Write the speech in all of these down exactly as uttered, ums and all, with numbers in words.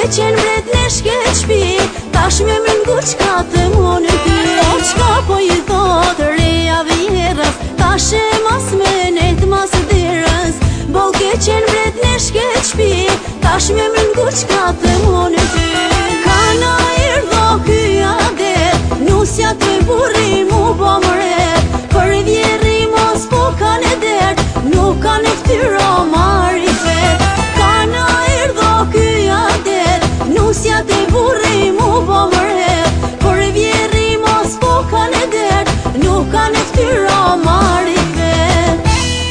qenë vret në shket shpi, tash me më ngu qka të monë ty. O qka po i thot reja vjerës, tash e mas me net mas dirës. Bol ke qenë vret në shket shpi, tash me më ngu qka të monë ty. Kana irdho kyja det, nusja të burri mu bo mret. Për vjeri mos po kanë dert, nuk kanë ftyro mari fet. Kana irdho kyja det, nusja të burri mu bo mret. Për vjeri mos po kanë dert, nuk kanë ftyro mari fet.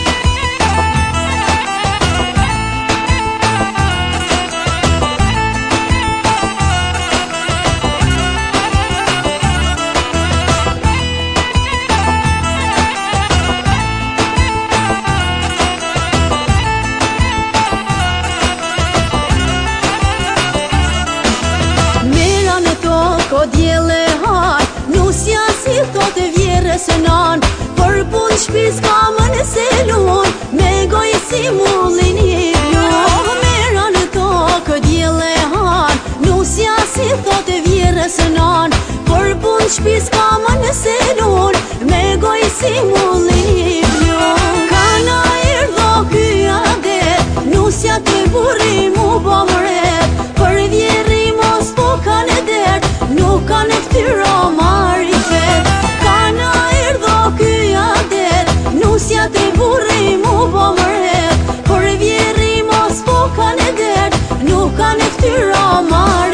Ko djele haj, nusja si thot e vjerës nan. Për pun shpis ka më në selun, me goj si mullin i vjon. Mera në tokë djele haj, nusja si thot e vjerës nan. Për pun shpis ka më në selun, me goj si mullin i vjon. Kana irdho kyja det, nusja të burri mu bo mret. Për vjeri mos po kanë dert, nuk kanë ftyro mari fet. Kana irdho kyja det, nusja të burri mu bo mret. Për vjeri mos po kanë dert, nuk kanë ftyro mari fet.